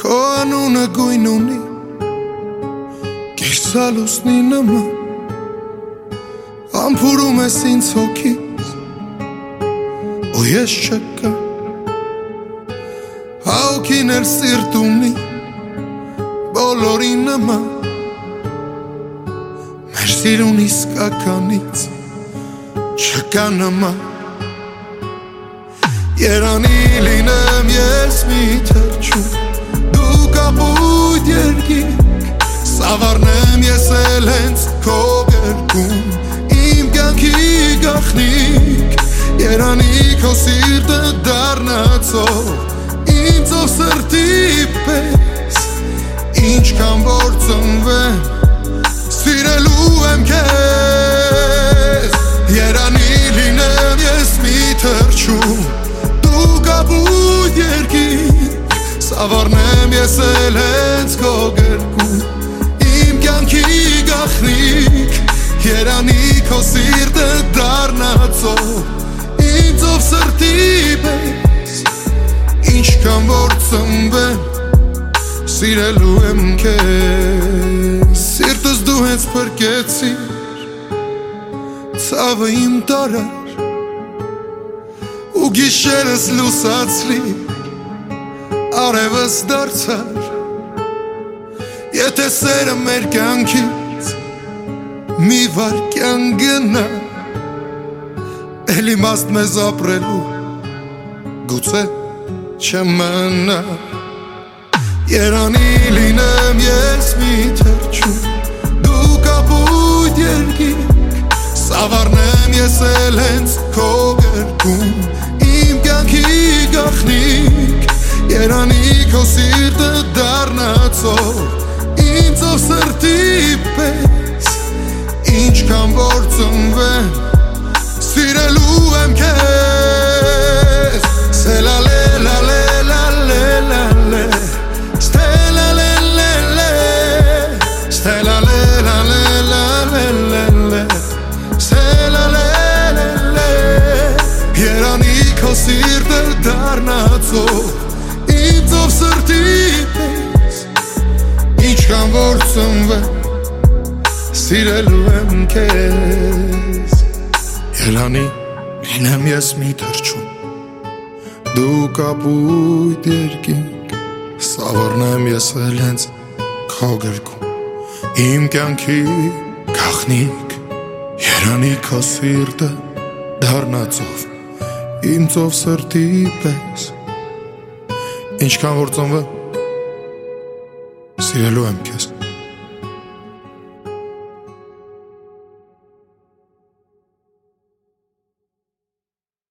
Քո անունը գույն ունի Կիրսալուսնի նման Ամփուրում ես ինձ հոգից Ու ես չկա Հոգին էլ սիրտ ունի Բոլորի նման Մեր սիրուն իսկականից Չկա նման Երանի լինեմ ես մի թրջում Դու կապույտ երկինք Սավառնեմ ես էլ հենց քո գերքում Իմ կյանքի գաղտնիք Երանի քո սիրտը դառնացող Ինձով սրտի պես Ինչքան որ ծնվեմ Սիրելու եմ քեզ Երանի լինեմ ես մի թրջում Դու կապույտ երկինք Սավառնեմ ես էլ հենց քո գերքում Իմ կյանքի գաղտնիք Երանի քո սիրտը դառնացող Ինձով սրտի պես Ինչքան որ ծնվեմ Սիրելու եմ քեզ Սիրտս դու հենց փրկեցիր Ցավը իմ տարար Ու գիշերս լուսացրի Արևս դարձար Եթե սերը մեր կյանքից Մի վարկյան գնա Էլ իմաստ մեզ ապրելու Գուցե չմնա Երանի լինեմ ես մի թրջում Դու կապույտ երկինք Սավառնեմ ես էլ հենց քո գերքում Իմ կյանքի գաղտնիք Երանի քո սիրտը դառնացող Ինձով սրտի պես Ինչքան որ ծնվեմ Սիրելու եմ քեզ Սելա լե լա լե լա լե լա լե Ստելա լե լե լե Ստելա լե լա լե լա լե լե լե Ստելա լե լե լե Երանի քո սիրտը դառնացող Ինձով սրտի պես Ինչքան որ ծնվեմ Սիրելու եմ քեզ Երանի լինեմ ես մի թրջում Դու կապույտ երկինք Սավառնեմ ես էլ հենց քո գերքում Իմ կյանքի գաղտնիք Երանի քո սիրտը դառնացող Ինձով սրտի պես Ինչքան որ ծնվեմ Սիրելու եմ քեզ